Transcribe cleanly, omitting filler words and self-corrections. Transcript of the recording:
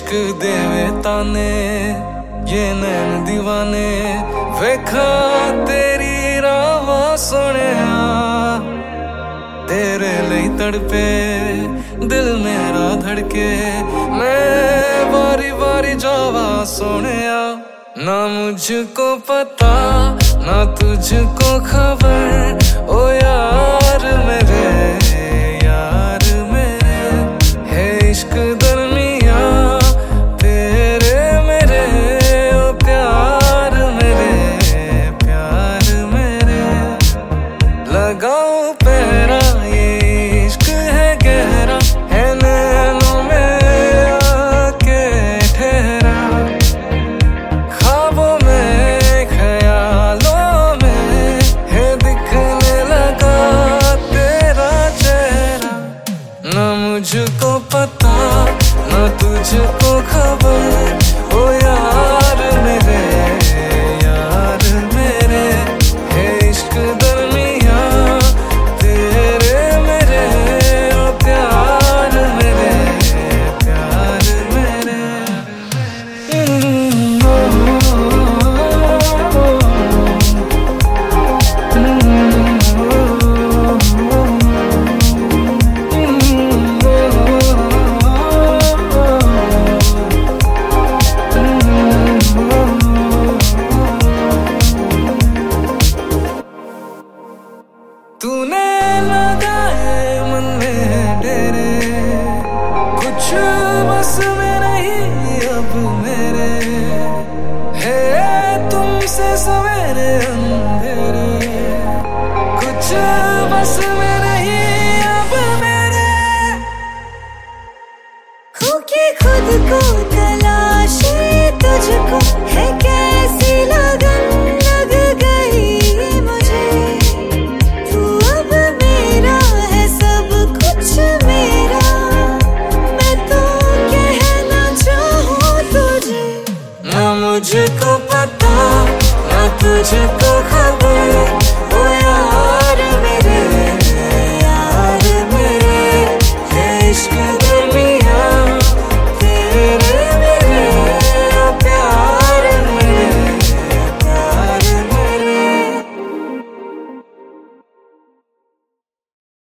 इश्क देवे ताने ये नैन दीवाने वेखा तेरी रावा सोनिया तेरे लिए तड़पे दिल मेरा धड़के मैं बारी बारी जावा सोनिया ना मुझको पता ना तुझको खबर ओ यार मेरे है इश्क दरमिया तेरे मेरे ओ प्यार मेरे लगाओ पहरा ये इश्क है गहरा है नैनों में आके ठहरा ख्वाबों में ख्यालों में है दिखने लगा तेरा चेहरा ना मुझको पता ना तुझको खबर ओ यार मेरे है इश्क दरमिया तेरे मेरे ओ प्यार मेरे तूने लगाए मन में डेरे कुछ बस में नहीं अब मेरे है तुमसे सवेरे अंधेरे कुछ बस में नहीं अब मेरे खुद को तलाशी तुझको है कैसी लगन लग गई मुझे तू अब मेरा है सब कुछ मेरा मैं तो कहना चाहूँ तुझे ना मुझको पता ना तुझको खबर ओ यार मेरे है इश्क